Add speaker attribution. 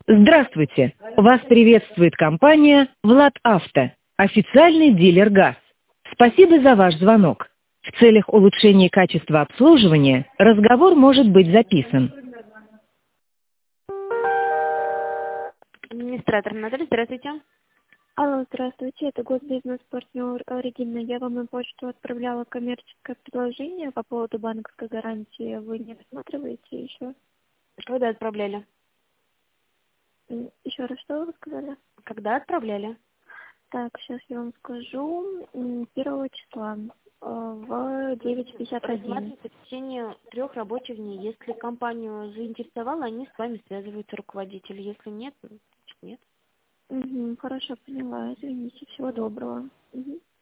Speaker 1: Здравствуйте! Вас приветствует компания «Влад Авто», официальный дилер ГАЗ. Спасибо за ваш звонок. В целях улучшения качества обслуживания разговор может быть записан.
Speaker 2: Администратор Наталья, здравствуйте.
Speaker 3: Алло, здравствуйте, это госбизнес-партнер Регина. Я вам на почту отправляла коммерческое предложение по поводу банковской гарантии. Вы не рассматриваете еще?
Speaker 2: Когда отправляли?
Speaker 3: Еще раз, что вы сказали?
Speaker 2: Когда отправляли?
Speaker 3: Так, сейчас я вам скажу. 1 числа в 9:51.
Speaker 2: Рассматривается в течение 3 рабочих дней. Если компанию заинтересовало, они с вами связываются, руководитель. Если нет, значит нет.
Speaker 3: Хорошо, поняла. Извините, всего доброго.